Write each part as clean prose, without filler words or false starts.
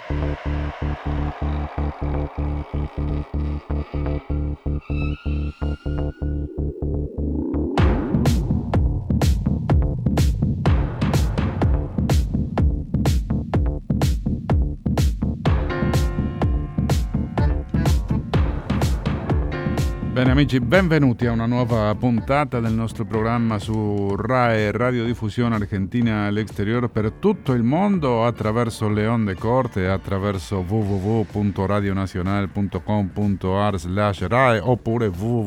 Bene amici, benvenuti a una nuova puntata del nostro programma su RAE Radiodiffusione Argentina all'Exterior per tutto il mondo attraverso le onde corte, attraverso www.radionacional.com.ar/RAE oppure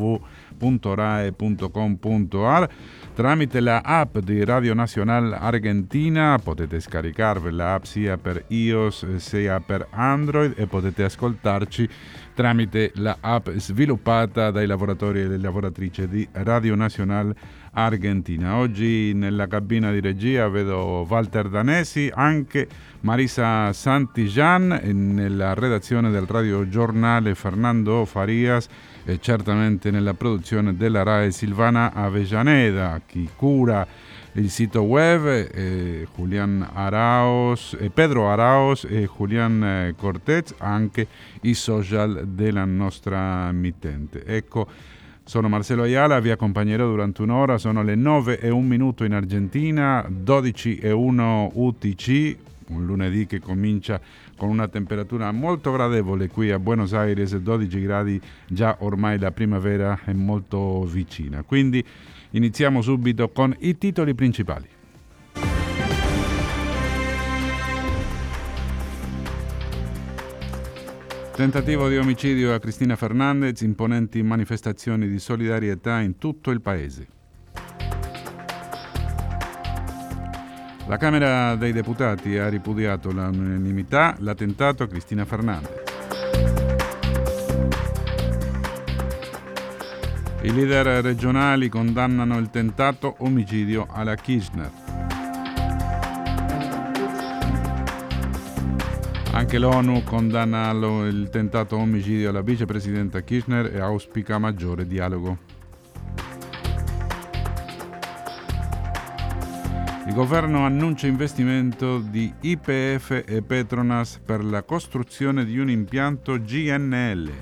www.rae.com.ar. Tramite la app di Radio Nacional Argentina potete scaricarvi la app sia per iOS sia per Android e potete ascoltarci tramite la app sviluppata dai lavoratori e le lavoratrici di Radio Nacional Argentina. Oggi nella cabina di regia vedo Walter Danesi, anche Marisa Santillan, e nella redazione del Radio Giornale Fernando Farias e certamente nella produzione della RAE Silvana Avellaneda. Chi cura il sito web Julián Araos, Pedro Araos e Julián Cortez, anche i social della nostra mittente. Ecco, sono Marcelo Ayala, vi accompagnerò durante un'ora, sono le 9:01 in Argentina, 12:01 UTC, un lunedì che comincia con una temperatura molto gradevole qui a Buenos Aires, 12 gradi, già ormai la primavera è molto vicina. Quindi iniziamo subito con i titoli principali. Tentativo di omicidio a Cristina Fernández, imponenti manifestazioni di solidarietà in tutto il paese. La Camera dei Deputati ha ripudiato all'unanimità l'attentato a Cristina Fernández. I leader regionali condannano il tentato omicidio alla Kirchner. Anche l'ONU condanna il tentato omicidio alla vicepresidenta Kirchner e auspica maggiore dialogo. Il governo annuncia investimento di YPF e Petronas per la costruzione di un impianto GNL.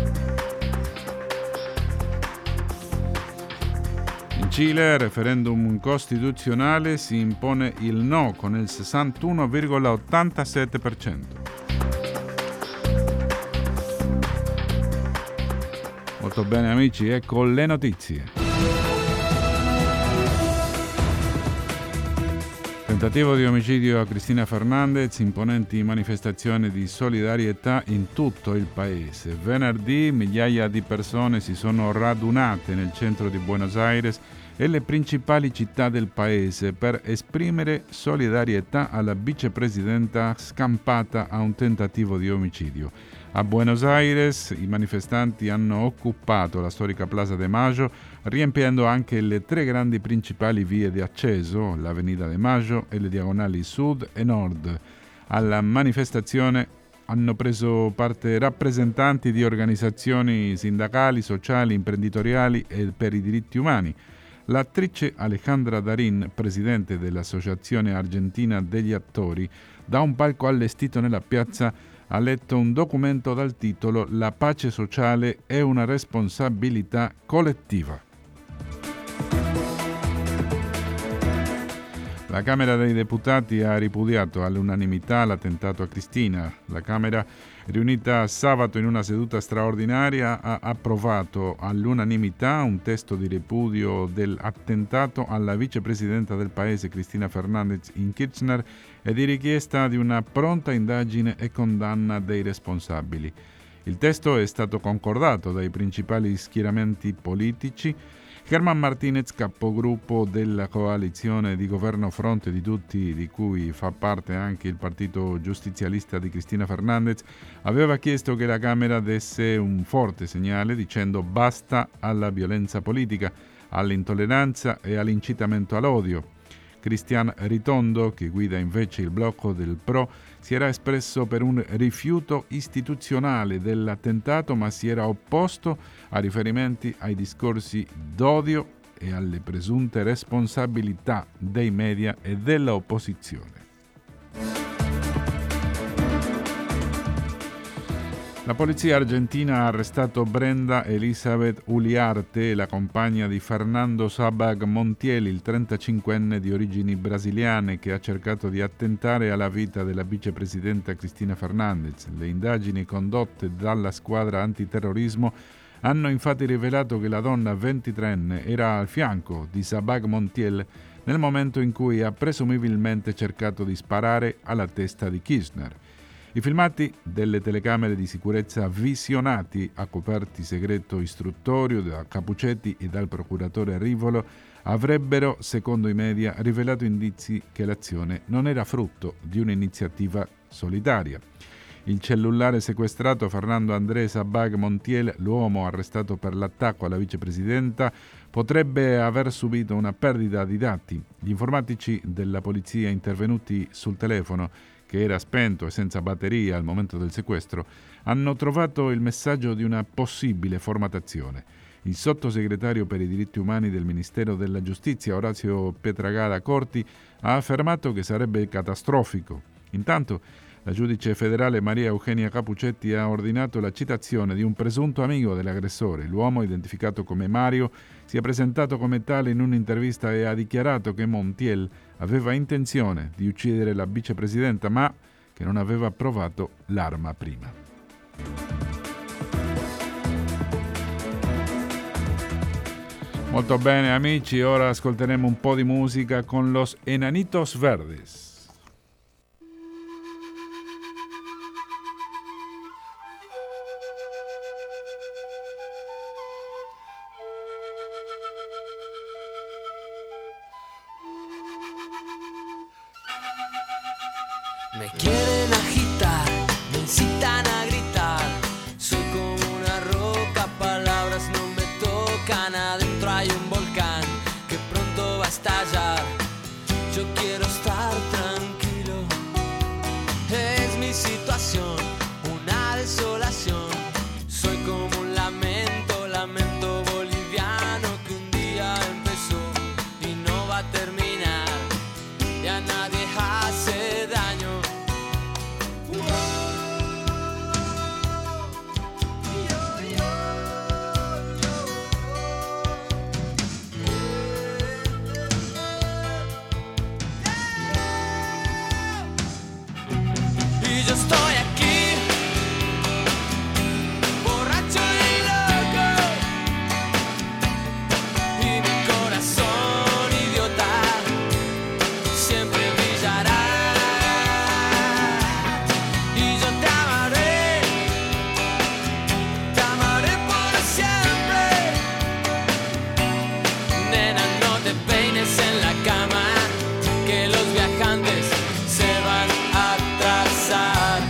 In Cile, referendum costituzionale, si impone il no con il 61,87%. Molto bene amici, ecco le notizie. Tentativo di omicidio a Cristina Fernández, imponenti manifestazioni di solidarietà in tutto il paese. Venerdì migliaia di persone si sono radunate nel centro di Buenos Aires e le principali città del paese per esprimere solidarietà alla vicepresidenta scampata a un tentativo di omicidio. A Buenos Aires i manifestanti hanno occupato la storica Plaza de Mayo, riempiendo anche le tre grandi principali vie di accesso, l'Avenida de Mayo e le diagonali Sud e Nord. Alla manifestazione hanno preso parte rappresentanti di organizzazioni sindacali, sociali, imprenditoriali e per i diritti umani. L'attrice Alejandra Darín, presidente dell'Associazione Argentina degli Attori, da un palco allestito nella piazza ha letto un documento dal titolo «La pace sociale è una responsabilità collettiva». La Camera dei Deputati ha ripudiato all'unanimità l'attentato a Cristina. La Camera, riunita sabato in una seduta straordinaria, ha approvato all'unanimità un testo di ripudio dell'attentato alla vicepresidenta del paese Cristina Fernández in Kirchner e di richiesta di una pronta indagine e condanna dei responsabili. Il testo è stato concordato dai principali schieramenti politici. Germán Martínez, capogruppo della coalizione di governo Fronte di Tutti, di cui fa parte anche il partito giustizialista di Cristina Fernández, aveva chiesto che la Camera desse un forte segnale dicendo basta alla violenza politica, all'intolleranza e all'incitamento all'odio. Cristian Ritondo, che guida invece il blocco del PRO, si era espresso per un rifiuto istituzionale dell'attentato, ma si era opposto a riferimenti ai discorsi d'odio e alle presunte responsabilità dei media e dell'opposizione. La polizia argentina ha arrestato Brenda Elizabeth Uliarte, la compagna di Fernando Sabag Montiel, il 35enne di origini brasiliane che ha cercato di attentare alla vita della vicepresidenta Cristina Fernandez. Le indagini condotte dalla squadra antiterrorismo hanno infatti rivelato che la donna 23enne era al fianco di Sabag Montiel nel momento in cui ha presumibilmente cercato di sparare alla testa di Kirchner. I filmati delle telecamere di sicurezza visionati a coperti segreto istruttorio da Capuchetti e dal procuratore Rivolo avrebbero, secondo i media, rivelato indizi che l'azione non era frutto di un'iniziativa solitaria. Il cellulare sequestrato Fernando André Sabag Montiel, l'uomo arrestato per l'attacco alla vicepresidenta, potrebbe aver subito una perdita di dati. Gli informatici della polizia intervenuti sul telefono, che era spento e senza batteria al momento del sequestro, hanno trovato il messaggio di una possibile formattazione. Il sottosegretario per i diritti umani del Ministero della Giustizia, Orazio Petragala Corti, ha affermato che sarebbe catastrofico. Intanto, la giudice federale Maria Eugenia Capuchetti ha ordinato la citazione di un presunto amico dell'aggressore. L'uomo, identificato come Mario, si è presentato come tale in un'intervista e ha dichiarato che Montiel aveva intenzione di uccidere la vicepresidenta, ma che non aveva provato l'arma prima. Molto bene amici, ora ascolteremo un po' di musica con Los Enanitos Verdes. Me quieren agitar, me incitan a gritar. Soy como una roca, palabras no me tocan. Adentro hay un volcán que pronto va a estallar. Yo quiero estar tranquilo. Es mi situación, una desolación. Soy como un lamento, lamento boliviano que un día empezó y no va a terminar. Y a nadie hace daño. Y yo estoy aquí, borracho y loco, y mi corazón idiota siempre brillará. Y yo te amaré por siempre. Nena, no te peines en la cama, que los viajantes se van a atrasar.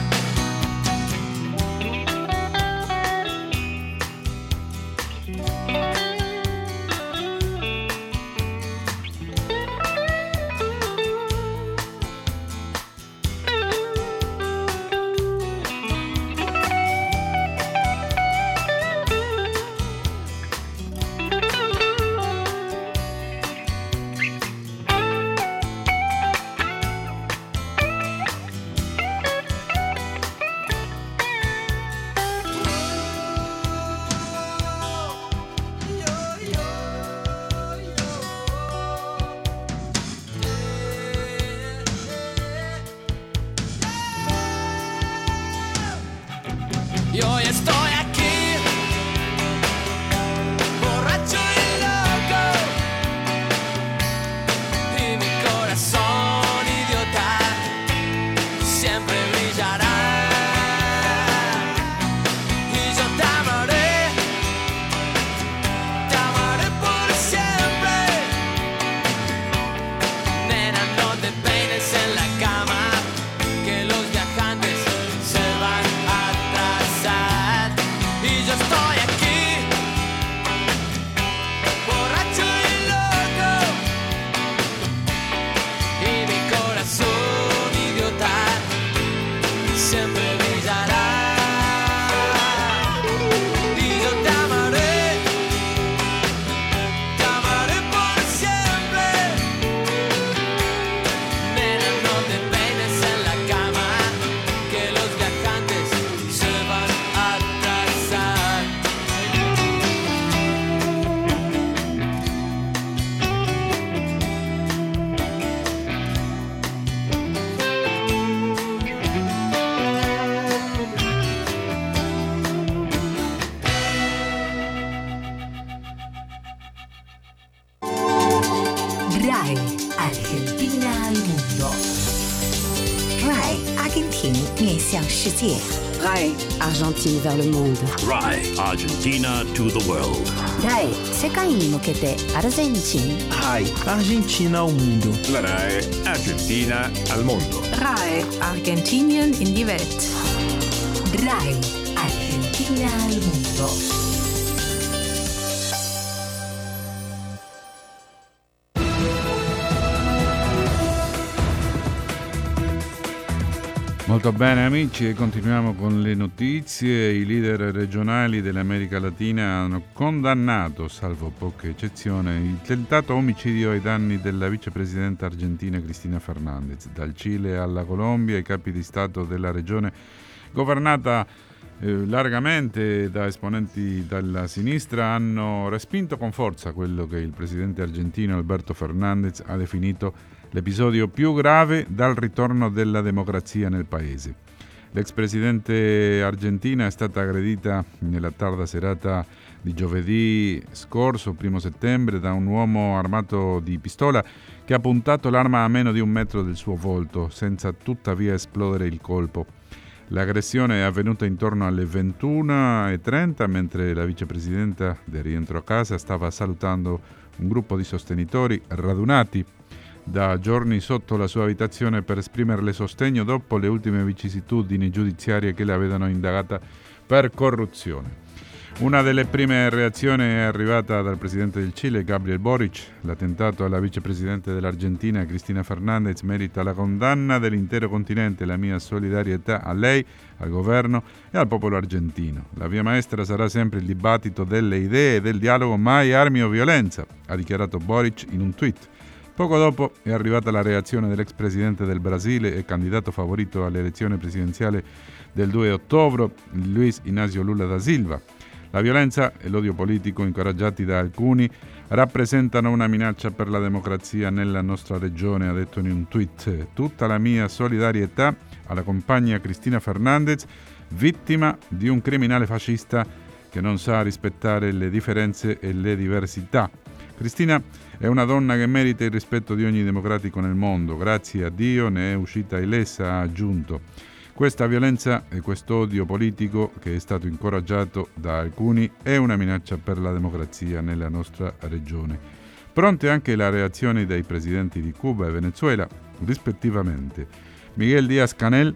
Y hoy estoy aquí, borracho y loco, y mi corazón idiota siempre brillará. Y yo te amaré por siempre. Nena, no te peines en la cama, que los viajantes se van a atrasar. Y yo estoy aquí, borracho y loco, y mi corazón idiota siempre brillará. Y yo te amaré por siempre. Nena, no RAI Argentine 面向世界 RAI Argentine vers le monde. RAI Argentina to the world. RAI 世界に向けてアルゼンチン RAI Argentina al mondo. La RAI Argentina al mondo. RAI Argentinien in die Welt. RAI Argentina al mondo. Molto bene amici, e continuiamo con le notizie. I leader regionali dell'America Latina hanno condannato, salvo poche eccezioni, il tentato omicidio ai danni della vicepresidenta argentina Cristina Fernández. Dal Cile alla Colombia, i capi di Stato della regione governata largamente da esponenti della sinistra hanno respinto con forza quello che il presidente argentino Alberto Fernández ha definito l'episodio più grave dal ritorno della democrazia nel paese. L'ex presidente argentina è stata aggredita nella tarda serata di giovedì scorso, 1 settembre, da un uomo armato di pistola che ha puntato l'arma a meno di 1 metro del suo volto, senza tuttavia esplodere il colpo. L'aggressione è avvenuta intorno alle 21:30, mentre la vicepresidenta, del rientro a casa, stava salutando un gruppo di sostenitori radunati da giorni sotto la sua abitazione per esprimerle sostegno dopo le ultime vicissitudini giudiziarie che la vedono indagata per corruzione. Una delle prime reazioni è arrivata dal presidente del Cile, Gabriel Boric. L'attentato alla vicepresidente dell'Argentina, Cristina Fernández, merita la condanna dell'intero continente. La mia solidarietà a lei, al governo e al popolo argentino. La via maestra sarà sempre il dibattito delle idee e del dialogo, mai armi o violenza, ha dichiarato Boric in un tweet. Poco dopo è arrivata la reazione dell'ex presidente del Brasile e candidato favorito all'elezione presidenziale del 2 ottobre, Luiz Inácio Lula da Silva. La violenza e l'odio politico incoraggiati da alcuni rappresentano una minaccia per la democrazia nella nostra regione, ha detto in un tweet. Tutta la mia solidarietà alla compagna Cristina Fernández, vittima di un criminale fascista che non sa rispettare le differenze e le diversità. Cristina è una donna che merita il rispetto di ogni democratico nel mondo. Grazie a Dio ne è uscita ilesa, ha aggiunto. Questa violenza e questo odio politico che è stato incoraggiato da alcuni è una minaccia per la democrazia nella nostra regione. Pronte anche le reazioni dei presidenti di Cuba e Venezuela, rispettivamente Miguel Díaz-Canel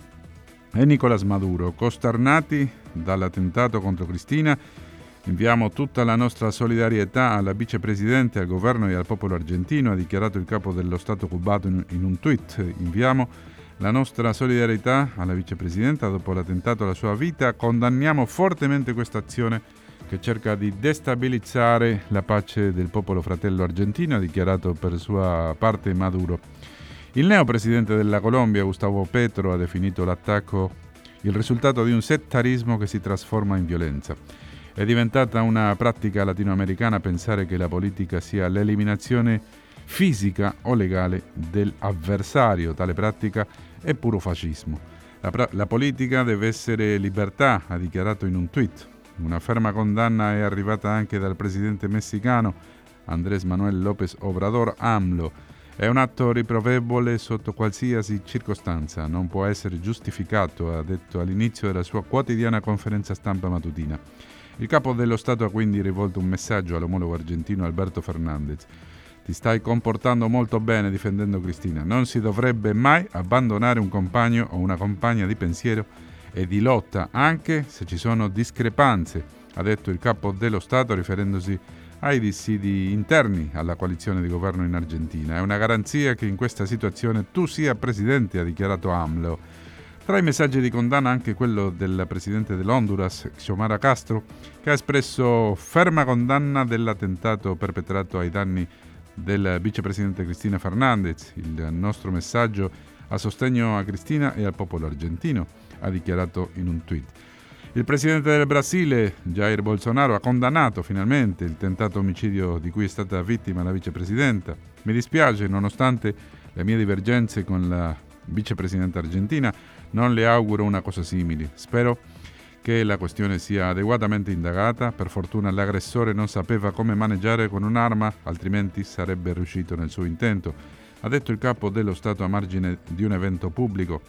e Nicolás Maduro, costernati dall'attentato contro Cristina. Inviamo tutta la nostra solidarietà alla vicepresidente, al governo e al popolo argentino, ha dichiarato il capo dello Stato cubano in un tweet. Inviamo la nostra solidarietà alla vicepresidenta dopo l'attentato alla sua vita. Condanniamo fortemente questa azione che cerca di destabilizzare la pace del popolo fratello argentino, ha dichiarato per sua parte Maduro. Il neopresidente della Colombia, Gustavo Petro, ha definito l'attacco il risultato di un settarismo che si trasforma in violenza. È diventata una pratica latinoamericana pensare che la politica sia l'eliminazione fisica o legale dell'avversario. Tale pratica è puro fascismo. La politica deve essere libertà, ha dichiarato in un tweet. Una ferma condanna è arrivata anche dal presidente messicano Andrés Manuel López Obrador, AMLO. È un atto riprovevole sotto qualsiasi circostanza, non può essere giustificato, ha detto all'inizio della sua quotidiana conferenza stampa mattutina. Il capo dello Stato ha quindi rivolto un messaggio all'omologo argentino Alberto Fernández. Ti stai comportando molto bene difendendo Cristina. Non si dovrebbe mai abbandonare un compagno o una compagna di pensiero e di lotta, anche se ci sono discrepanze, ha detto il capo dello Stato riferendosi ai dissidi interni alla coalizione di governo in Argentina. È una garanzia che in questa situazione tu sia presidente, ha dichiarato AMLO. Tra i messaggi di condanna anche quello del presidente dell'Honduras, Xiomara Castro, che ha espresso ferma condanna dell'attentato perpetrato ai danni del vicepresidente Cristina Fernández. Il nostro messaggio a sostegno a Cristina e al popolo argentino, ha dichiarato in un tweet. Il presidente del Brasile, Jair Bolsonaro, ha condannato finalmente il tentato omicidio di cui è stata vittima la vicepresidenta. Mi dispiace, nonostante le mie divergenze con la vicepresidenta argentina, non le auguro una cosa simile. Spero che la questione sia adeguatamente indagata. Per fortuna l'aggressore non sapeva come maneggiare con un'arma, altrimenti sarebbe riuscito nel suo intento, ha detto il capo dello Stato a margine di un evento pubblico.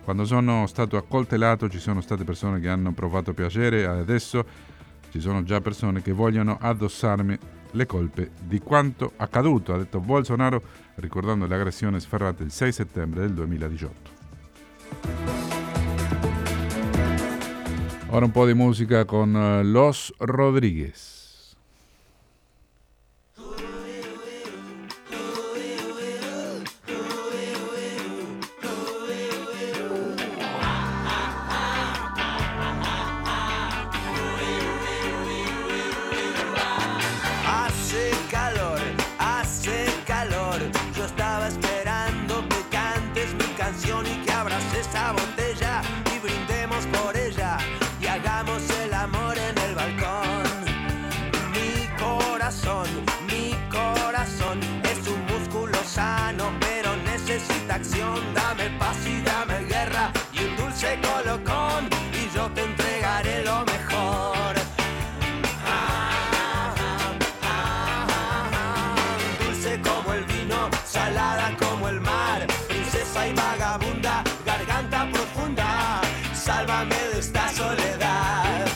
Quando sono stato accoltellato ci sono state persone che hanno provato piacere, adesso ci sono già persone che vogliono addossarmi le colpe di quanto accaduto, ha detto Bolsonaro, ricordando le aggressioni sferrate il 6 settembre del 2018. Ora un po' di musica con Los Rodríguez. Y que abras esa botella y brindemos por ella y hagamos el amor en el balcón. Mi corazón es un músculo sano, pero necesita acción. Dame paz y dame guerra y un dulce colocón y yo te entregaré lo mejor. Dulce como el vino, salada como el mar, princesa y vagabunda, garganta profunda, sálvame de esta soledad.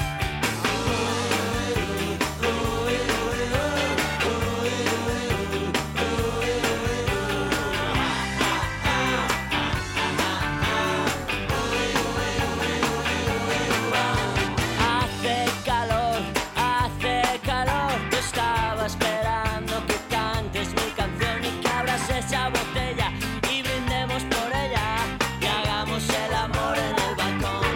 Hace calor, yo estaba esperando que cantes mi canción y que abras esa botella y brindemos por ella y hagamos el amor en el balcón.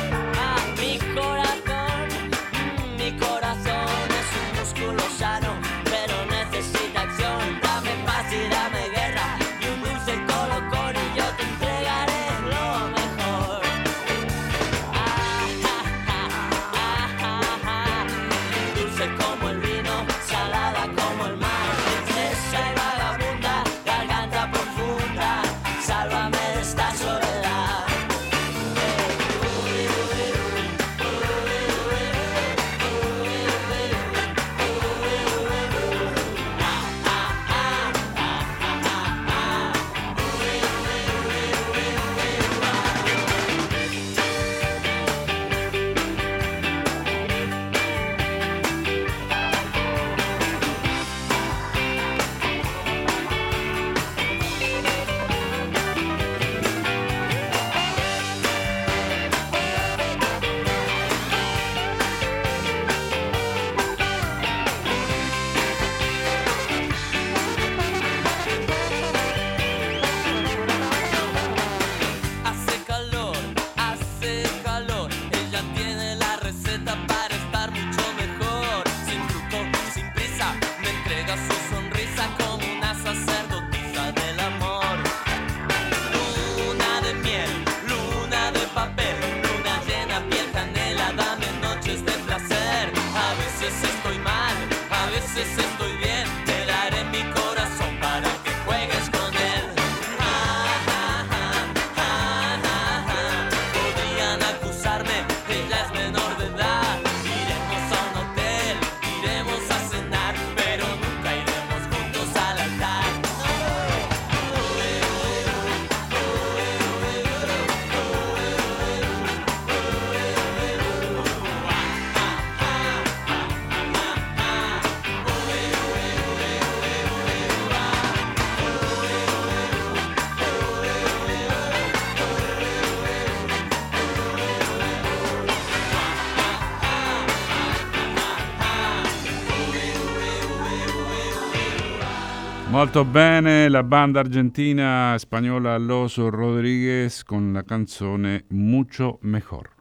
Mi corazón es un músculo sano, pero necesita acción. Dame paz y dame guerra y un dulce colocón y yo te entregaré lo mejor. Dulce como el vino, salada como el mar, princesa y vagabunda, garganta profunda, sálvame de esta soledad. Hace calor, ella tiene la receta para estar mucho mejor. Sin truco, sin prisa, me entrega su sonrisa como una sacerdotisa del amor. Luna de miel, luna de papel, luna llena, piel canela, dame noches de placer. A veces estoy mal, a veces estoy bien, te daré mi corazón para que juegues con él. Podrían acusarme, ella es menor de edad. Iremos a un hotel, iremos a cenar, pero nunca iremos juntos al altar. Molto bene, la banda argentina spagnola Los Rodríguez con la canzone Mucho Mejor.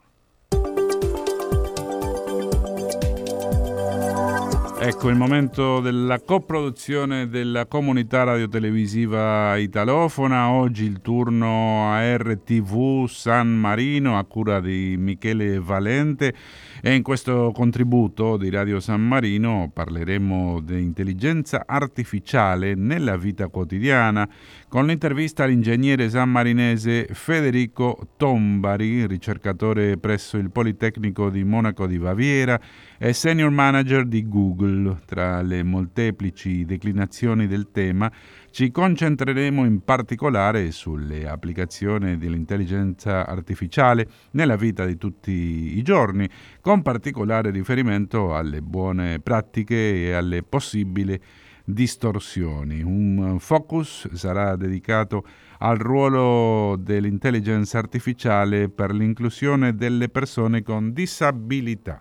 Ecco il momento della coproduzione della comunità radiotelevisiva italofona. Oggi il turno a RTV San Marino a cura di Michele Valente, e in questo contributo di Radio San Marino parleremo di intelligenza artificiale nella vita quotidiana con l'intervista all'ingegnere sammarinese Federico Tombari, ricercatore presso il Politecnico di Monaco di Baviera e senior manager di Google Google. Tra le molteplici declinazioni del tema ci concentreremo in particolare sulle applicazioni dell'intelligenza artificiale nella vita di tutti i giorni, con particolare riferimento alle buone pratiche e alle possibili distorsioni. Un focus sarà dedicato al ruolo dell'intelligenza artificiale per l'inclusione delle persone con disabilità.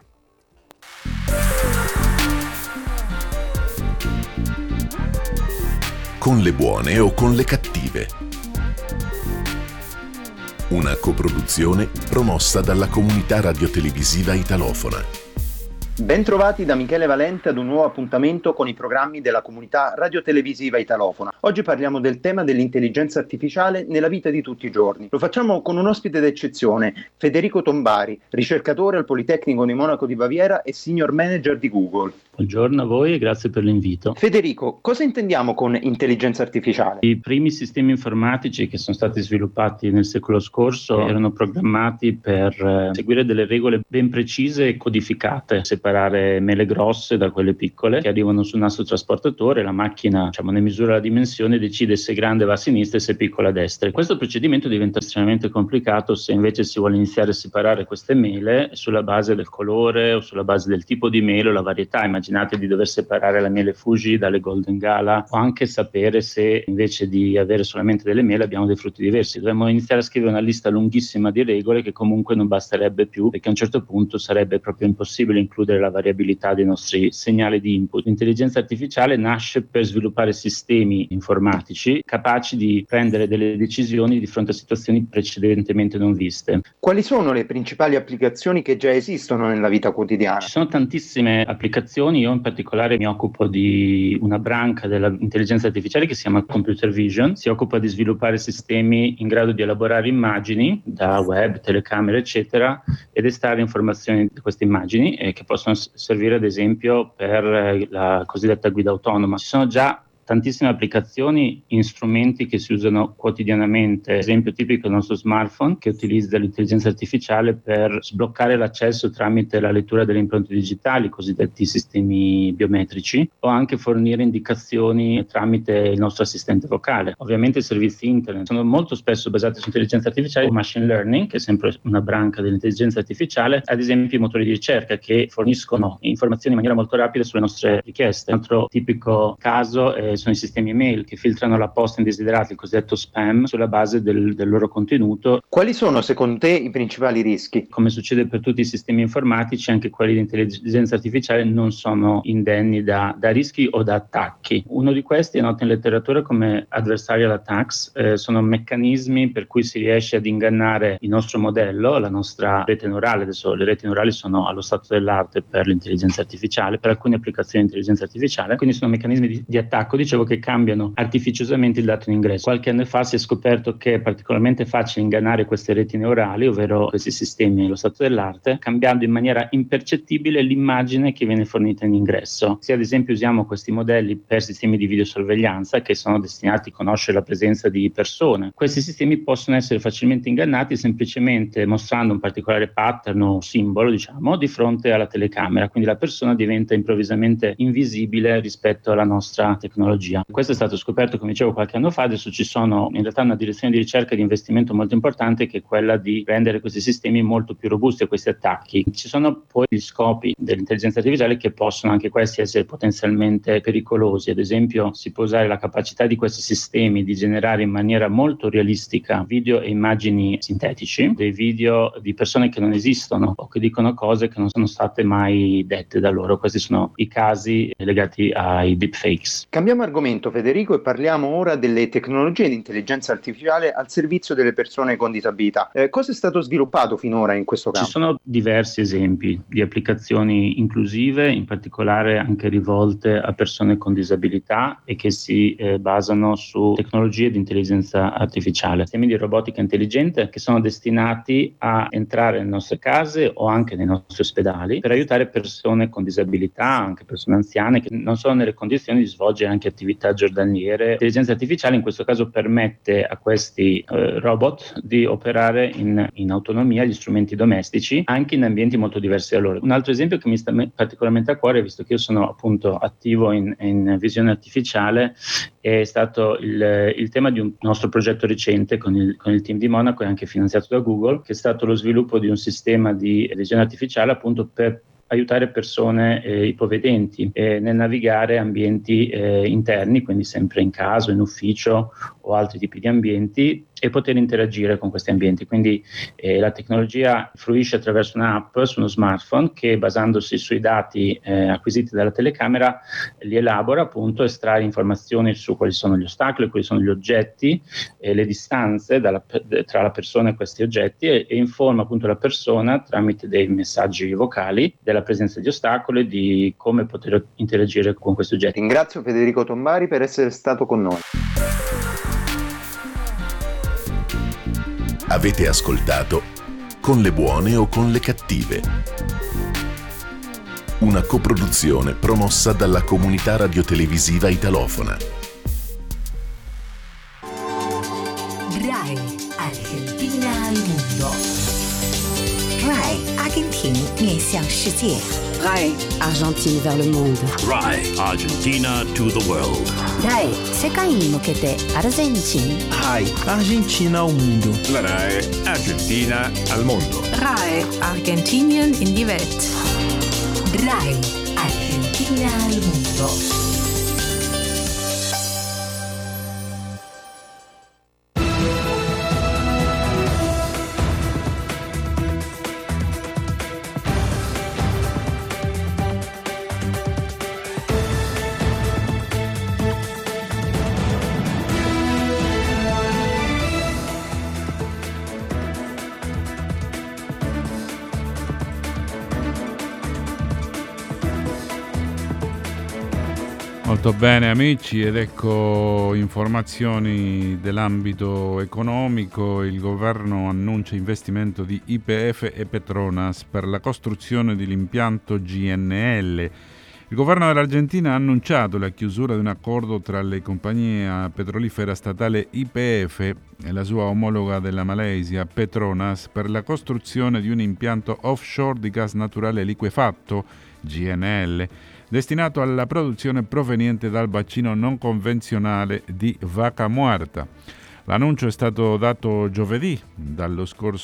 Con le buone o con le cattive. Una coproduzione promossa dalla comunità radiotelevisiva italofona. Bentrovati da Michele Valente ad un nuovo appuntamento con i programmi della comunità radiotelevisiva italofona. Oggi parliamo del tema dell'intelligenza artificiale nella vita di tutti i giorni. Lo facciamo con un ospite d'eccezione, Federico Tombari, ricercatore al Politecnico di Monaco di Baviera e senior manager di Google. Buongiorno a voi e grazie per l'invito. Federico, cosa intendiamo con intelligenza artificiale? I primi sistemi informatici che sono stati sviluppati nel secolo scorso erano programmati per seguire delle regole ben precise e codificate, separare mele grosse da quelle piccole che arrivano sul nastro trasportatore. La macchina, ne misura la dimensione e decide se grande va a sinistra e se piccola a destra. Questo procedimento diventa estremamente complicato se invece si vuole iniziare a separare queste mele sulla base del colore o sulla base del tipo di mele o la varietà. Immaginate di dover separare la mele Fuji dalle Golden Gala o anche sapere se invece di avere solamente delle mele abbiamo dei frutti diversi. Dovremmo iniziare a scrivere una lista lunghissima di regole che comunque non basterebbe più, perché a un certo punto sarebbe proprio impossibile includere la variabilità dei nostri segnali di input. L'intelligenza artificiale nasce per sviluppare sistemi informatici capaci di prendere delle decisioni di fronte a situazioni precedentemente non viste. Quali sono le principali applicazioni che già esistono nella vita quotidiana? Ci sono tantissime applicazioni. Io in particolare mi occupo di una branca dell'intelligenza artificiale che si chiama Computer Vision. Si occupa di sviluppare sistemi in grado di elaborare immagini da web, telecamere, eccetera, ed estrarre informazioni da queste immagini che possono servire ad esempio per la cosiddetta guida autonoma. Ci sono già tantissime applicazioni in strumenti che si usano quotidianamente. Esempio tipico è il nostro smartphone, che utilizza l'intelligenza artificiale per sbloccare l'accesso tramite la lettura delle impronte digitali, i cosiddetti sistemi biometrici, o anche fornire indicazioni tramite il nostro assistente vocale. Ovviamente i servizi internet sono molto spesso basati su intelligenza artificiale o machine learning, che è sempre una branca dell'intelligenza artificiale, ad esempio i motori di ricerca che forniscono informazioni in maniera molto rapida sulle nostre richieste. Un altro tipico caso sono i sistemi email che filtrano la posta indesiderata, il cosiddetto spam, sulla base del loro contenuto. Quali sono secondo te i principali rischi? Come succede per tutti i sistemi informatici, anche quelli di intelligenza artificiale non sono indenni da rischi o da attacchi. Uno di questi è noto in letteratura come adversarial attacks. Sono meccanismi per cui si riesce ad ingannare il nostro modello, la nostra rete neurale. Adesso le reti neurali sono allo stato dell'arte per l'intelligenza artificiale, per alcune applicazioni di intelligenza artificiale, quindi sono meccanismi di attacco, dicevo, che cambiano artificiosamente il dato in ingresso. Qualche anno fa si è scoperto che è particolarmente facile ingannare queste reti neurali, ovvero questi sistemi allo stato dell'arte, cambiando in maniera impercettibile l'immagine che viene fornita in ingresso. Se ad esempio usiamo questi modelli per sistemi di videosorveglianza che sono destinati a conoscere la presenza di persone, questi sistemi possono essere facilmente ingannati semplicemente mostrando un particolare pattern o simbolo, di fronte alla telecamera, quindi la persona diventa improvvisamente invisibile rispetto alla nostra tecnologia. Questo è stato scoperto, come dicevo, qualche anno fa. Adesso ci sono in realtà una direzione di ricerca e di investimento molto importante, che è quella di rendere questi sistemi molto più robusti a questi attacchi. Ci sono poi gli scopi dell'intelligenza artificiale che possono anche questi essere potenzialmente pericolosi. Ad esempio, si può usare la capacità di questi sistemi di generare in maniera molto realistica video e immagini sintetici, dei video di persone che non esistono o che dicono cose che non sono state mai dette da loro. Questi sono i casi legati ai deepfakes. Cambiamo argomento, Federico, e parliamo ora delle tecnologie di intelligenza artificiale al servizio delle persone con disabilità. Cosa è stato sviluppato finora in questo campo? Ci sono diversi esempi di applicazioni inclusive, in particolare anche rivolte a persone con disabilità e che si basano su tecnologie di intelligenza artificiale, sistemi di robotica intelligente che sono destinati a entrare nelle nostre case o anche nei nostri ospedali per aiutare persone con disabilità, anche persone anziane che non sono nelle condizioni di svolgere anche anche attività giornaliere. L'intelligenza artificiale in questo caso permette a questi robot di operare in autonomia gli strumenti domestici anche in ambienti molto diversi da loro. Un altro esempio che mi sta particolarmente a cuore, visto che io sono appunto attivo in visione artificiale, è stato il tema di un nostro progetto recente con il team di Monaco e anche finanziato da Google, che è stato lo sviluppo di un sistema di visione artificiale appunto per aiutare persone ipovedenti nel navigare ambienti interni, quindi sempre in casa, in ufficio o altri tipi di ambienti, e poter interagire con questi ambienti. Quindi la tecnologia fruisce attraverso un'app su uno smartphone che, basandosi sui dati acquisiti dalla telecamera, li elabora, appunto, estrae informazioni su quali sono gli ostacoli, quali sono gli oggetti, le distanze tra la persona e questi oggetti, e informa appunto la persona tramite dei messaggi vocali della presenza di ostacoli e di come poter interagire con questi oggetti. Ringrazio Federico Tombari per essere stato con noi. Avete ascoltato Con le buone o con le cattive, una coproduzione promossa dalla comunità radiotelevisiva italofona. RAI Argentina al mondo. RAI 阿根廷面向世界。 RAI Argentine vers le monde. RAI Argentina to the world. RAI 世界に向けてアルゼンチン。 RAI Argentina al mondo. La RAI Argentina al mondo. RAI Argentinien in die Welt. RAI Argentina al mondo. Molto bene amici, ed ecco informazioni dell'ambito economico. Il governo annuncia investimento di YPF e Petronas per la costruzione dell'impianto GNL. Il governo dell'Argentina ha annunciato la chiusura di un accordo tra le compagnie petrolifera statale YPF e la sua omologa della Malesia, Petronas, per la costruzione di un impianto offshore di gas naturale liquefatto, GNL, destinato alla produzione proveniente dal bacino non convenzionale di Vaca Muerta. L'annuncio è stato dato giovedì dallo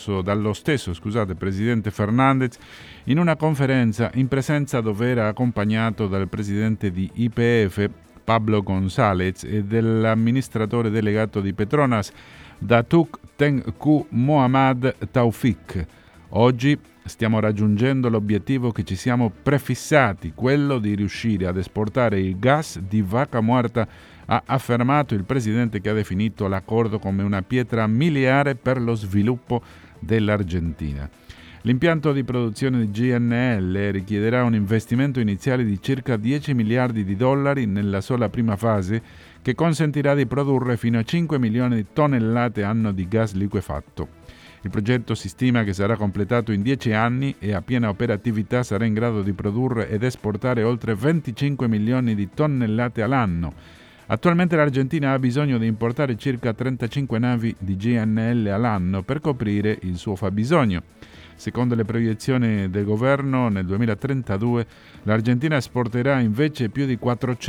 stesso presidente Fernández in una conferenza in presenza dove era accompagnato dal presidente di YPF Pablo González e dell'amministratore delegato di Petronas Datuk Tengku Mohammad Taufik. Oggi stiamo raggiungendo l'obiettivo che ci siamo prefissati, quello di riuscire ad esportare il gas di Vaca Muerta, ha affermato il presidente, che ha definito l'accordo come una pietra miliare per lo sviluppo dell'Argentina. L'impianto di produzione di GNL richiederà un investimento iniziale di circa 10 miliardi di dollari nella sola prima fase, che consentirà di produrre fino a 5 milioni di tonnellate anno di gas liquefatto. Il progetto si stima che sarà completato in 10 anni e a piena operatività sarà in grado di produrre ed esportare oltre 25 milioni di tonnellate all'anno. Attualmente l'Argentina ha bisogno di importare circa 35 navi di GNL all'anno per coprire il suo fabbisogno. Secondo le proiezioni del governo, nel 2032 l'Argentina esporterà invece più di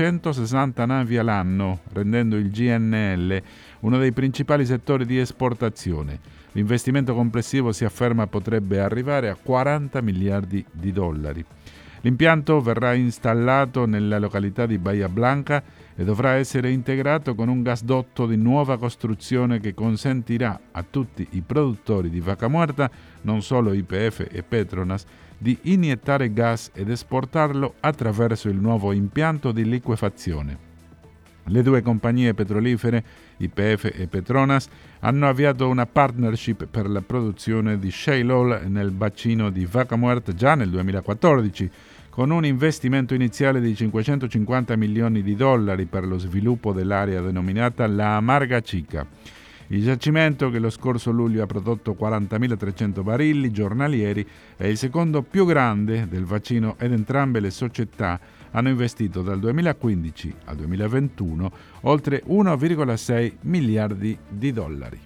460 navi all'anno, rendendo il GNL uno dei principali settori di esportazione. L'investimento complessivo, si afferma, potrebbe arrivare a 40 miliardi di dollari. L'impianto verrà installato nella località di Bahia Blanca e dovrà essere integrato con un gasdotto di nuova costruzione che consentirà a tutti i produttori di Vaca Muerta, non solo YPF e Petronas, di iniettare gas ed esportarlo attraverso il nuovo impianto di liquefazione. Le due compagnie petrolifere, YPF e Petronas, hanno avviato una partnership per la produzione di shale oil nel bacino di Vaca Muerta già nel 2014, con un investimento iniziale di 550 milioni di dollari per lo sviluppo dell'area denominata La Amarga Chica. Il giacimento, che lo scorso luglio ha prodotto 40.300 barili giornalieri, è il secondo più grande del bacino ed entrambe le società hanno investito dal 2015 al 2021 oltre 1,6 miliardi di dollari.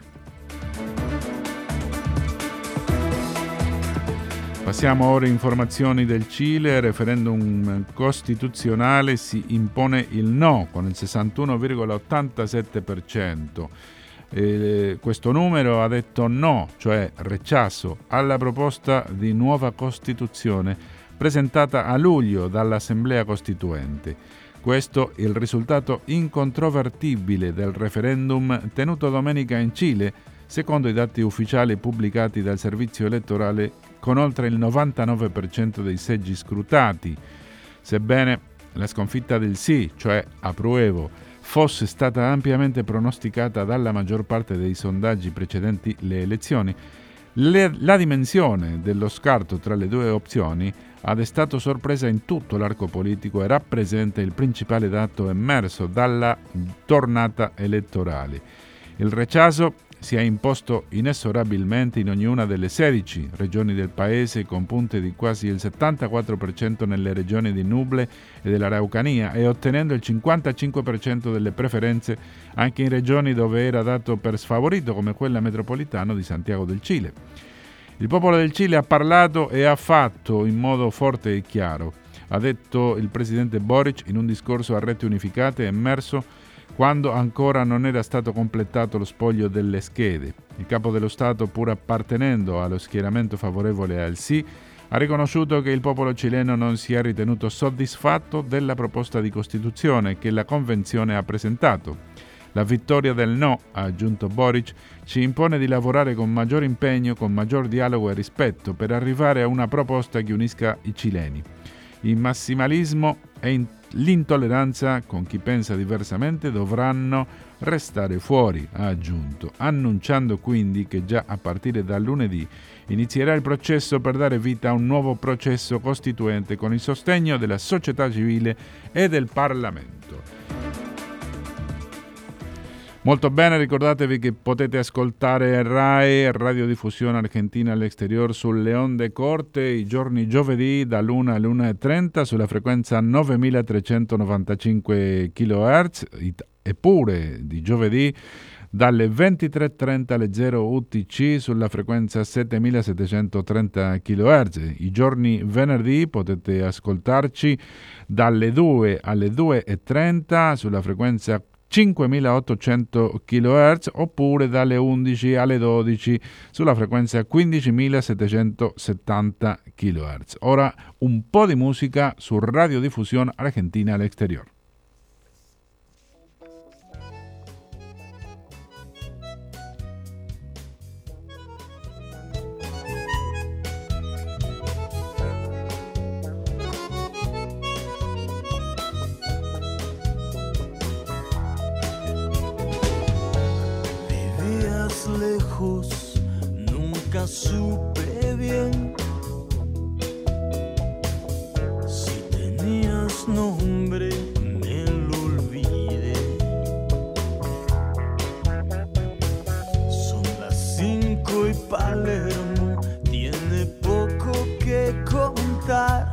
Passiamo ora a informazioni del Cile. Referendum costituzionale, si impone il no con il 61,87%. Questo numero ha detto no, cioè rechazo, alla proposta di nuova Costituzione presentata a luglio dall'Assemblea Costituente. Questo è il risultato incontrovertibile del referendum tenuto domenica in Cile, secondo i dati ufficiali pubblicati dal servizio elettorale, con oltre il 99% dei seggi scrutati. Sebbene la sconfitta del sì, cioè approvo, fosse stata ampiamente pronosticata dalla maggior parte dei sondaggi precedenti le elezioni, la dimensione dello scarto tra le due opzioni ha destato sorpresa in tutto l'arco politico e rappresenta il principale dato emerso dalla tornata elettorale. Il rechazo si è imposto inesorabilmente in ognuna delle 16 regioni del paese, con punte di quasi il 74% nelle regioni di Ñuble e dell'Araucanía, e ottenendo il 55% delle preferenze anche in regioni dove era dato per sfavorito, come quella metropolitana di Santiago del Cile. Il popolo del Cile ha parlato e ha fatto in modo forte e chiaro, ha detto il presidente Boric in un discorso a reti unificate emerso quando ancora non era stato completato lo spoglio delle schede. Il capo dello Stato, pur appartenendo allo schieramento favorevole al sì, ha riconosciuto che il popolo cileno non si è ritenuto soddisfatto della proposta di Costituzione che la Convenzione ha presentato. La vittoria del no, ha aggiunto Boric, ci impone di lavorare con maggior impegno, con maggior dialogo e rispetto per arrivare a una proposta che unisca i cileni. Il massimalismo e l'intolleranza con chi pensa diversamente dovranno restare fuori, ha aggiunto, annunciando quindi che già a partire da lunedì inizierà il processo per dare vita a un nuovo processo costituente con il sostegno della società civile e del Parlamento. Molto bene, ricordatevi che potete ascoltare RAI, Radiodiffusione Argentina all'Exterior, sulle onde corte i giorni giovedì dall'1 alle 1:30 sulla frequenza 9395 kHz e pure di giovedì dalle 23:30 alle 0 UTC sulla frequenza 7730 kHz. I giorni venerdì potete ascoltarci dalle 2 alle 2:30 sulla frequenza 5800 kHz oppure dalle 11 alle 12 sulla frequenza 15770 kHz. Ora un po' di musica su Radiodiffusione Argentina all'Exterior. Lejos, nunca supe bien si tenías nombre, me lo olvidé. Son las 5 y Palermo tiene poco que contar.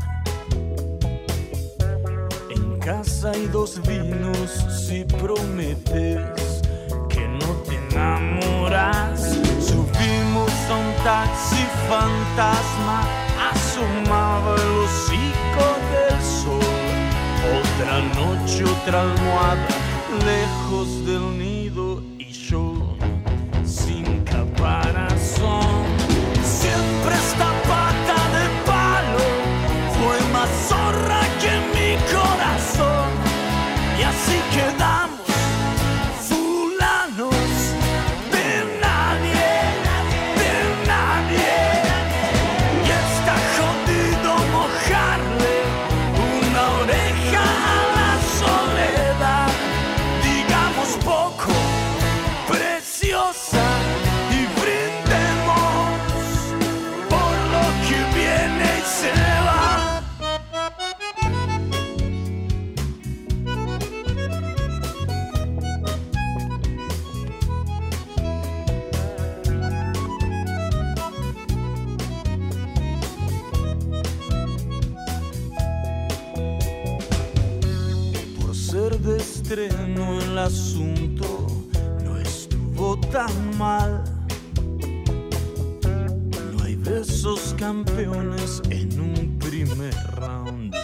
En casa hay 2 vinos si prometes que no te enamoras. Subimos a un taxi fantasma, asomaba el hocico del sol. Otra noche, otra almohada, lejos del nido y yo sin caparazón. Siempre esta pata de palo fue más zorra que mi corazón. Y así quedamos poco estreno el asunto no estuvo tan mal. No hay besos campeones en un primer round.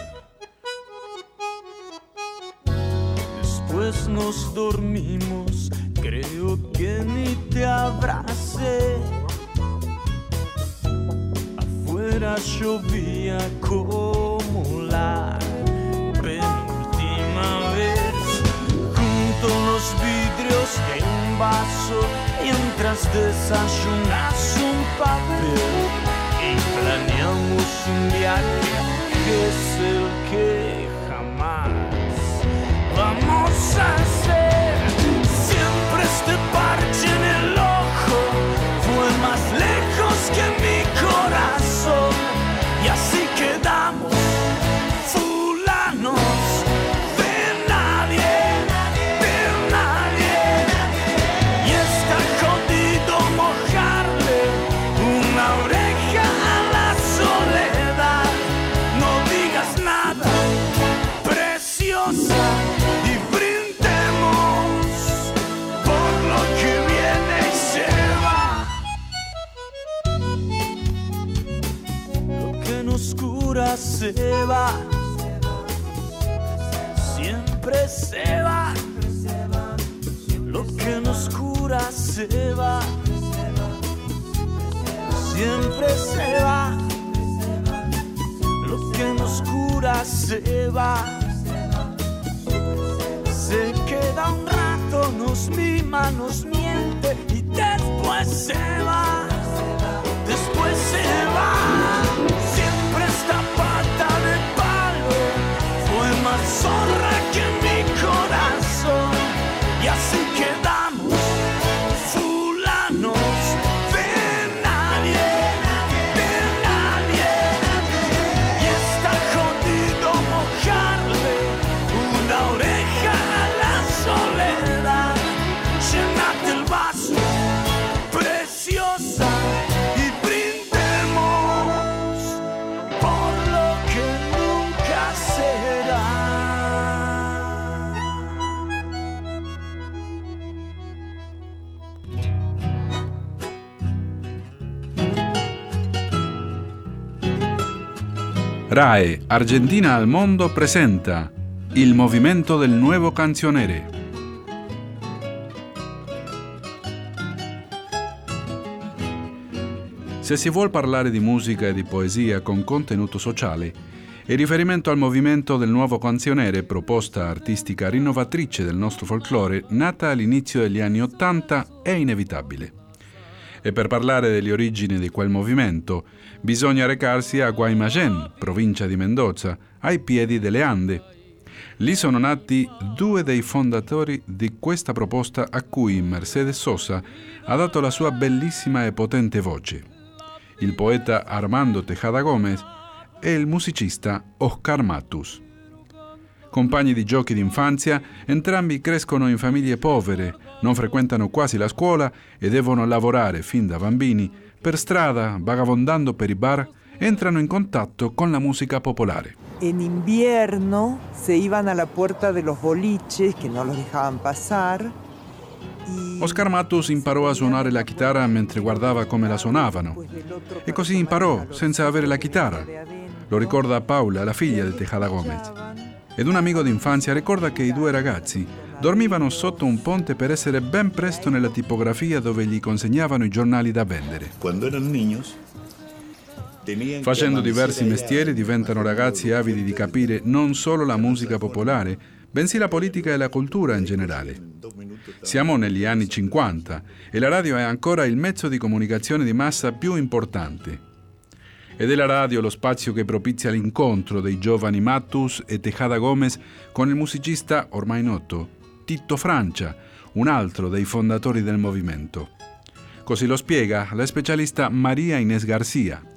Después nos dormimos, creo que ni te abracé. Afuera llovía como la penúltima vez. Junto los vidrios de un vaso, mientras desayunas un papel y planeamos un viaje que es el que jamás vamos a hacer. Siempre este parche en el ojo fue más lejos que mi corazón, y así quedamos fulanos de nadie, de nadie. Y está jodido mojarle una oreja a la soledad. No digas nada, preciosa, y brindemos por lo que viene y se va. Lo que nos cura se va, siempre se va. Lo que nos cura se va, siempre se va. Lo que nos cura se va. Se queda un rato, nos mima, nos miente y después se va. Después se va. Siempre esta pata de palo fue más zorra que mi corazón, y así quedamos fulanos de nadie, de nadie. Y está jodido mojarle una oreja a la soledad. Llenate el vaso, preciosa, y brindemos por lo que nunca será. RAE Argentina al Mondo presenta Il movimento del nuovo canzionere. Se si vuol parlare di musica e di poesia con contenuto sociale, il riferimento al movimento del nuovo canzionere, proposta artistica rinnovatrice del nostro folklore, nata all'inizio degli anni '80, è inevitabile. E per parlare delle origini di quel movimento, bisogna recarsi a Guaymallén, provincia di Mendoza, ai piedi delle Ande. Lì sono nati due dei fondatori di questa proposta a cui Mercedes Sosa ha dato la sua bellissima e potente voce: il poeta Armando Tejada Gómez e il musicista Oscar Matus. Compagni di giochi d'infanzia, entrambi crescono in famiglie povere, non frequentano quasi la scuola e devono lavorare fin da bambini. Per strada, vagabondando per i bar, entrano in contatto con la música popolare. En invierno se iban a la puerta de los boliches que no los dejaban pasar. Oscar Matus imparò a suonare la chitarra mentre guardava come la suonavano. E così imparò, senza avere la chitarra. Lo ricorda Paula, la figlia di Tejada Gómez. Ed un amico d'infanzia ricorda che i due ragazzi dormivano sotto un ponte per essere ben presto nella tipografia dove gli consegnavano i giornali da vendere. Quando erano niños, facendo diversi mestieri diventano ragazzi avidi di capire non solo la musica popolare, bensì la politica e la cultura in generale. Siamo negli anni 50 e la radio è ancora il mezzo di comunicazione di massa più importante. Ed è la radio lo spazio che propizia l'incontro dei giovani Matus e Tejada Gómez con il musicista ormai noto Tito Francia, un altro dei fondatori del movimento. Così lo spiega la specialista María Inés García.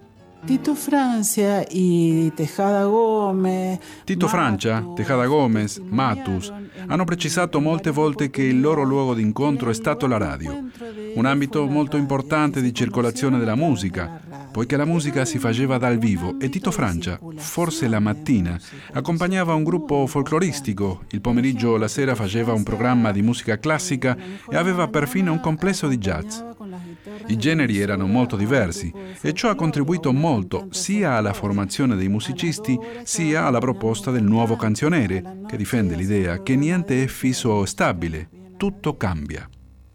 Tito Francia y Tejada Gómez. Tito Francia, Tejada Gómez, Matus hanno precisato molte volte che il loro luogo d'incontro è stato la radio, un ambito molto importante di circolazione della musica, poiché la musica si faceva dal vivo e Tito Francia, forse la mattina, accompagnava un gruppo folcloristico, il pomeriggio o la sera faceva un programma di musica classica e aveva perfino un complesso di jazz. I generi erano molto diversi e ciò ha contribuito molto sia alla formazione dei musicisti sia alla proposta del nuovo canzoniere, che difende l'idea che niente è fisso o stabile, tutto cambia.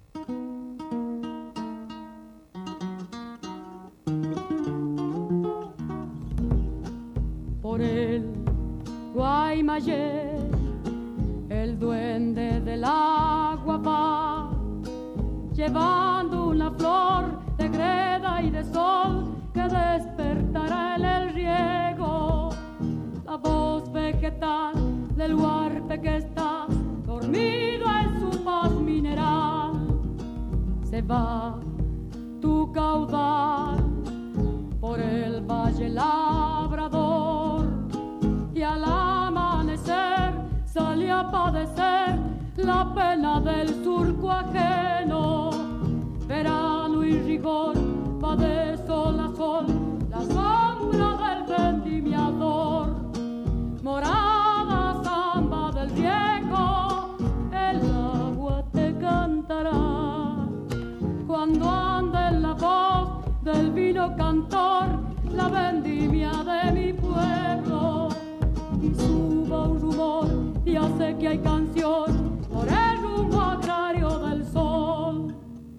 Por el Guaymallé, el duende del agua va llevando una flor de greda y de sol que despertará en el riego la voz vegetal del huarpe que está dormido en su paz mineral. Se va tu caudal por el valle labrador y al amanecer sale a padecer la pena del surco ajeno. Verano y rigor va de sol a sol la sombra del vendimiador. Morada samba del riego, el agua te cantará. Cuando ande en la voz del vino cantor la vendimia de mi pueblo y suba un rumor, ya sé que hay canción por el rumbo agrario del sol.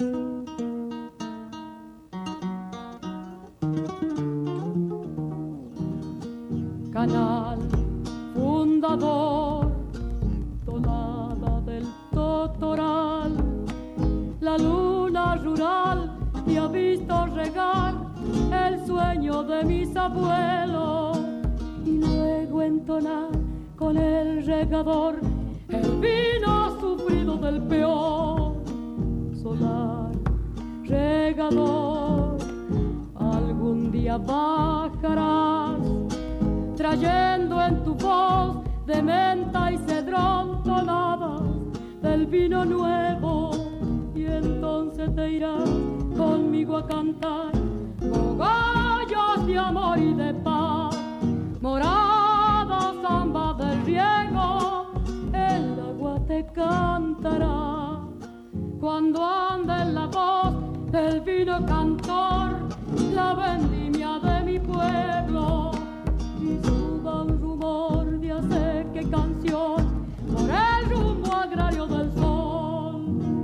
Canal fundador, tonada del Totoral, la luna rural te ha visto regar el sueño de mis abuelos y luego entonar con el regador el vino sufrido del peor. Solar, regador, algún día bajarás trayendo en tu voz de menta y cedrón tonadas del vino nuevo y entonces te irás conmigo a cantar cogollos de amor y de paz. Morada samba del riego, el agua te cantará. Cuando anda en la voz del vino cantor, la vendimia de mi pueblo, y suba un rumor de hacer que canción por el rumbo agrario del sol.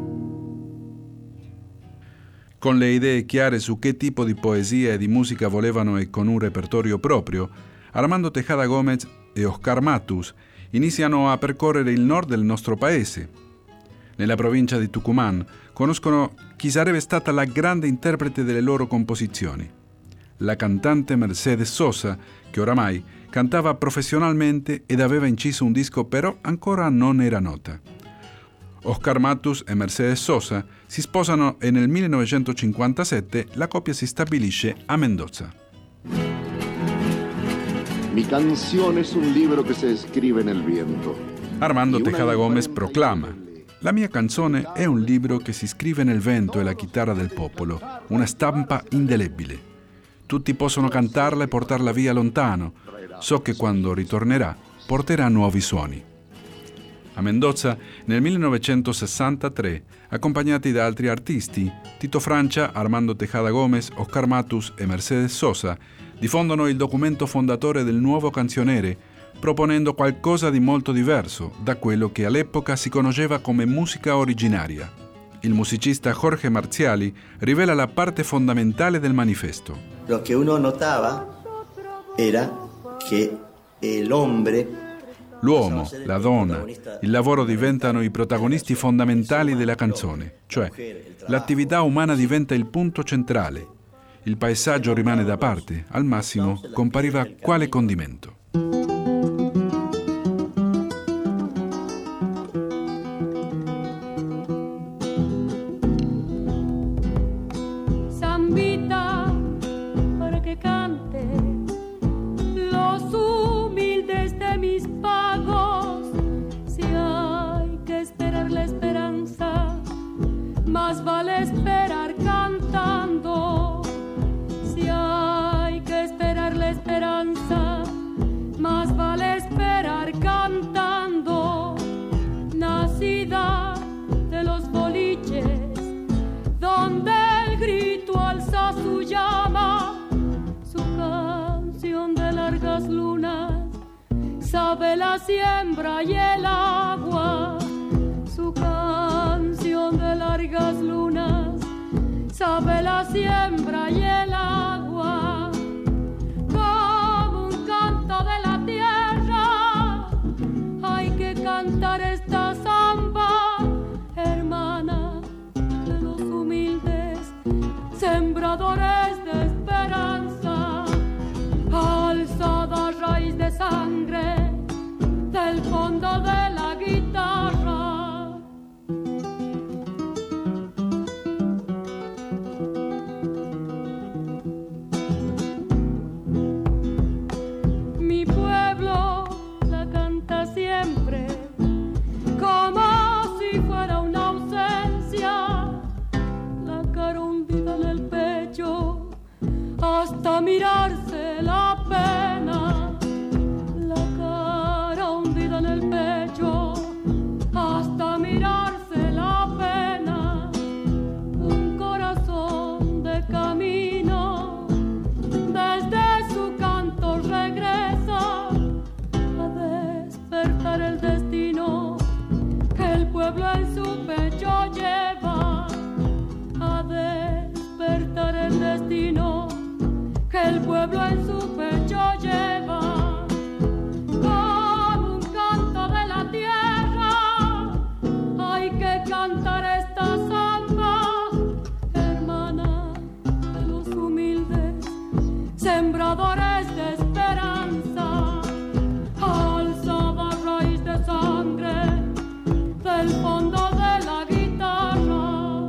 Con le idee chiare su che tipo di poesia e di musica volevano e con un repertorio proprio, Armando Tejada Gómez e Oscar Matus iniziano a percorrere il nord del nostro paese. Nella provincia di Tucumán conoscono chi sarebbe stata la grande interprete delle loro composizioni, la cantante Mercedes Sosa, che oramai cantava professionalmente ed aveva inciso un disco però ancora non era nota. Oscar Matus e Mercedes Sosa si sposano e nel 1957 la coppia si stabilisce a Mendoza. Mi canción es un libro que se escribe en el viento. Armando Tejada Gómez proclama: la mia canzone è un libro che si scrive nel vento e la chitarra del popolo, una stampa indelebile. Tutti possono cantarla e portarla via lontano. So che quando ritornerà porterà nuovi suoni. A Mendoza, nel 1963, accompagnati da altri artisti, Tito Francia, Armando Tejada Gómez, Oscar Matus e Mercedes Sosa, diffondono il documento fondatore del nuovo canzoniere, proponendo qualcosa di molto diverso da quello che all'epoca si conosceva come musica originaria. Il musicista Jorge Marziali rivela la parte fondamentale del manifesto. Lo che uno notava era che l'uomo, la donna, il lavoro diventano i protagonisti fondamentali della canzone, cioè l'attività umana diventa il punto centrale. Il paesaggio rimane da parte, al massimo compariva quale condimento. Zambita, para que cante los humildes de mis pagos. Si hay que esperar la esperanza, más vale esperar cantando. Si hay que esperar la esperanza, más vale esperar cantando. Nacida de los boliches, donde el grito alza su llama, su canción de largas lunas sabe la siembra y el agua. Su canción de largas lunas sabe la siembra y el agua. Como un canto de la tierra hay que cantar esta samba, hermana de los humildes sembradores de esperanza. Alzada raíz de sangre del fondo de la guitarra. Mi pueblo la canta siempre como si fuera una ausencia, la cara hundida en el pecho hasta mirarse la pena, la cara hundida en el pecho hasta mirarse la pena. Un corazón de camino desde su canto regresa a despertar el destino que el pueblo en su pecho lleva, a despertar el destino que el pueblo en su pecho lleva. Como un canto de la tierra hay que cantar esta samba, hermana de los humildes sembradores de esperanza. Alzada raíz de sangre del fondo de la guitarra.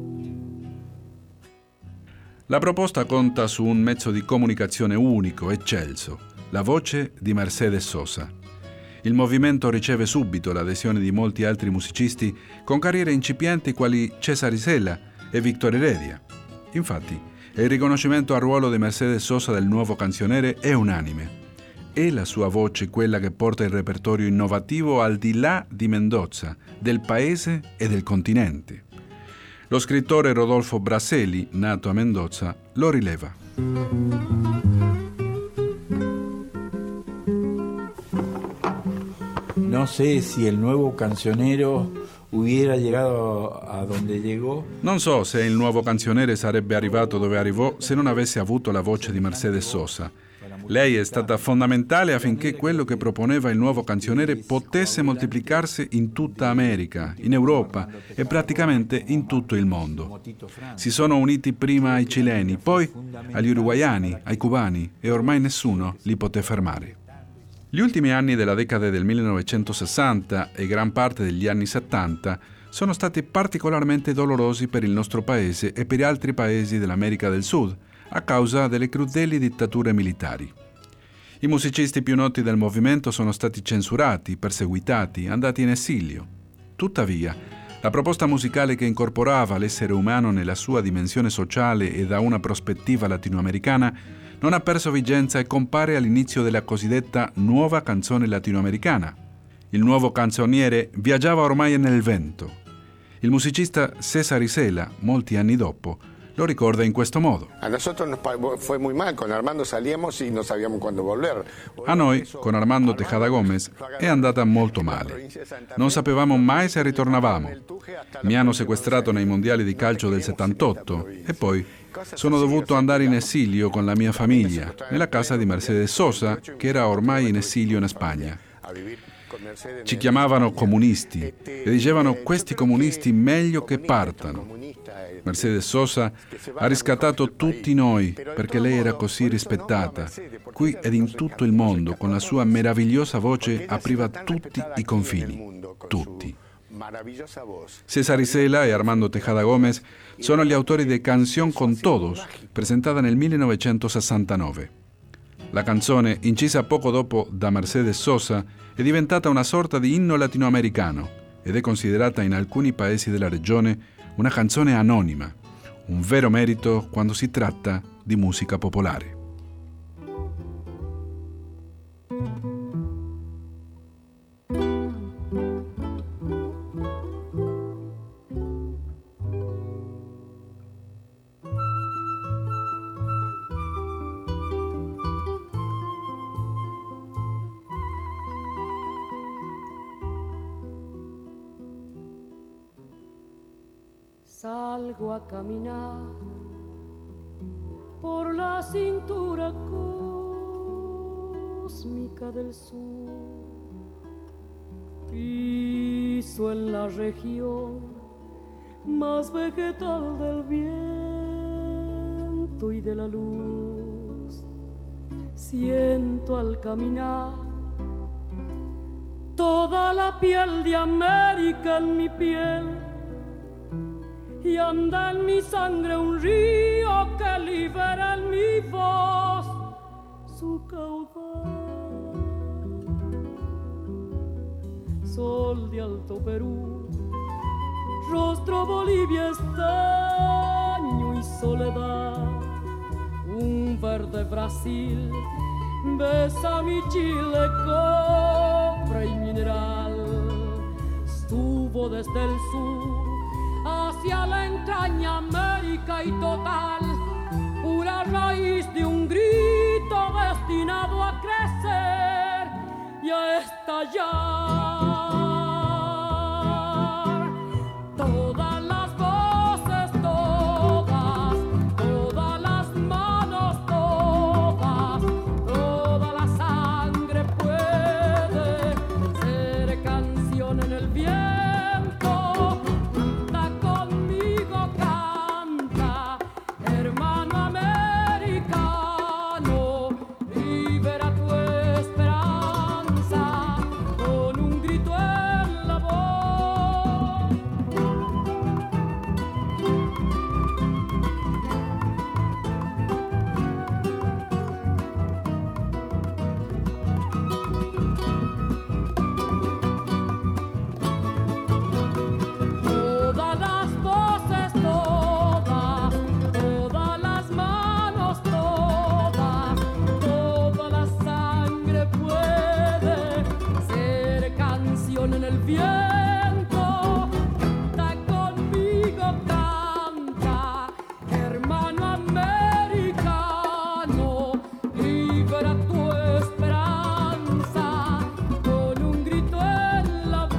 La proposta conta su un mezzo di comunicazione unico, eccelso, la voce di Mercedes Sosa. Il movimento riceve subito l'adesione di molti altri musicisti con carriere incipienti quali Cesare Isela e Victor Heredia. Infatti, il riconoscimento al ruolo di Mercedes Sosa del nuovo canzoniere è unanime. È la sua voce quella che porta il repertorio innovativo al di là di Mendoza, del paese e del continente. Lo scrittore Rodolfo Braseli, nato a Mendoza, lo rileva. No sé si el nuevo cancionero hubiera llegado a donde llegó. Non so se il nuovo canzoniere sarebbe arrivato dove arrivò se non avesse avuto la voce di Mercedes Sosa. Lei è stata fondamentale affinché quello che proponeva il nuovo canzoniere potesse moltiplicarsi in tutta America, in Europa e praticamente in tutto il mondo. Si sono uniti prima ai cileni, poi agli uruguaiani, ai cubani e ormai nessuno li poté fermare. Gli ultimi anni della decade del 1960 e gran parte degli anni 70 sono stati particolarmente dolorosi per il nostro paese e per altri paesi dell'America del Sud a causa delle crudeli dittature militari. I musicisti più noti del movimento sono stati censurati, perseguitati, andati in esilio. Tuttavia, la proposta musicale che incorporava l'essere umano nella sua dimensione sociale e da una prospettiva latinoamericana non ha perso vigenza e compare all'inizio della cosiddetta nuova canzone latinoamericana. Il nuovo canzoniere viaggiava ormai nel vento. Il musicista Cesare Isela, molti anni dopo, lo ricorda in questo modo. A nosotros nos fue muy mal, con Armando salíamos y no sabíamos cuándo volver. A noi, con Armando Tejada Gómez, è andata molto male. Non sapevamo mai se ritornavamo. Mi hanno sequestrato nei mondiali di calcio del 78 e poi sono dovuto andare in esilio con la mia famiglia, nella casa di Mercedes Sosa, che era ormai in esilio in Spagna. Ci chiamavano comunisti e dicevano questi comunisti meglio che partano. Mercedes Sosa ha riscattato tutti noi perché lei era così rispettata. Qui ed in tutto il mondo, con la sua meravigliosa voce, apriva tutti i confini. Tutti. Cesare Isela e Armando Tejada Gómez Sono gli autori di Canción con Todos, presentata nel 1969. La canzone, incisa poco dopo da Mercedes Sosa, è diventata una sorta di inno latinoamericano ed è considerata in alcuni paesi della regione una canzone anonima, un vero merito quando si tratta di musica popolare. Salgo a caminar por la cintura cósmica del sur, piso en la región más vegetal del viento y de la luz. Siento al caminar toda la piel de América en mi piel, y anda en mi sangre un río que libera en mi voz su caudal. Sol de Alto Perú, rostro Bolivia, estaño y soledad, un verde Brasil besa mi Chile, cobre y mineral. Estuvo desde el sur hacia la entraña América y total, pura raíz de un grito destinado a crecer y a estallar. Todas las voces, todas, todas las manos, todas, toda la sangre puede ser canción en el viento. En el viento, canta conmigo, canta, hermano americano, libera tu esperanza con un grito en la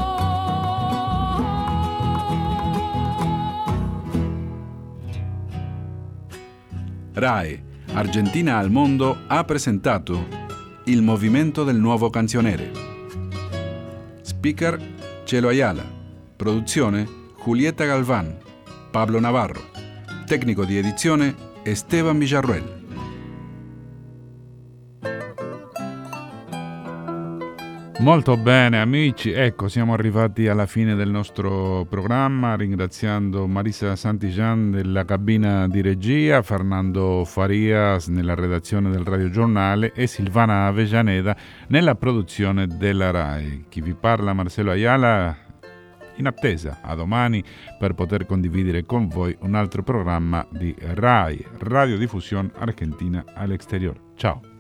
voz. RAI, Argentina al mondo, ha presentato Il movimento del nuovo canzionere. Speaker Chelo Ayala, produzione Julieta Galván, Pablo Navarro, tecnico di edizione Esteban Villarruel. Molto bene amici, ecco siamo arrivati alla fine del nostro programma, ringraziando Marisa Santijan della cabina di regia, Fernando Farias nella redazione del radiogiornale e Silvana Avellaneda nella produzione della RAI. Chi vi parla Marcelo Ayala, in attesa a domani per poter condividere con voi un altro programma di RAI, Radiodiffusión Argentina al Exterior. Ciao!